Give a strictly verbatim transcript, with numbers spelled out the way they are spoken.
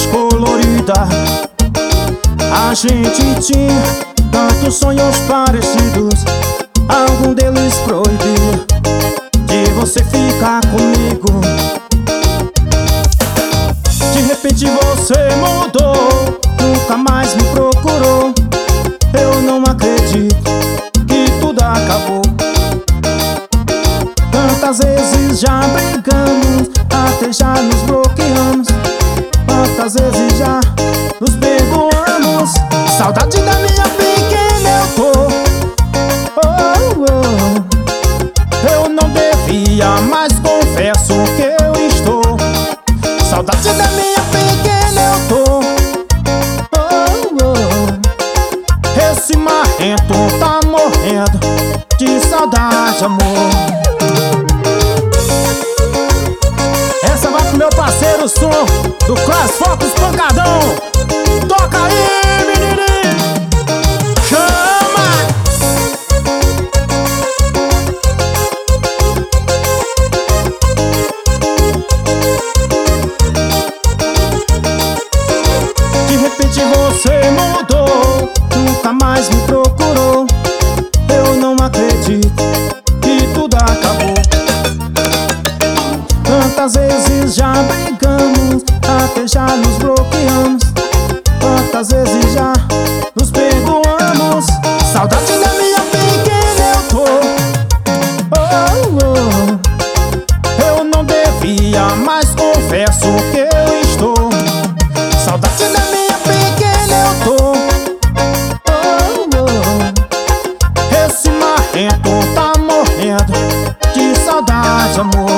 mais colorida. A gente tinha tantos sonhos parecidos, algum deles proibia de você ficar comigo. De repente você mudou, nunca mais me procurou. Eu não acredito que tudo acabou. Tantas vezes já brigamos, até já nos bloqueamos. Quantas vezes já nos perdoamos. Saudade da minha pequena eu tô. Oh, oh. Eu não devia, mas confesso que eu estou. Saudade da minha pequena eu tô. Oh, oh. Esse marrento tá morrendo de saudade, amor. Essa vai pro meu parceiro som do Cross Focus Pancadão. Toca aí, menininho. Chama! De repente você mudou, nunca mais me procurou. Eu não acredito que tudo acabou. Quantas vezes já brigamos, até já nos bloqueamos. Quantas vezes já nos perdoamos. Saudade da minha pequena eu tô. Oh, oh. Eu não devia, mas confesso que eu estou. Saudade da minha pequena eu tô. Oh, oh. Esse marrento tá morrendo de saudade, amor.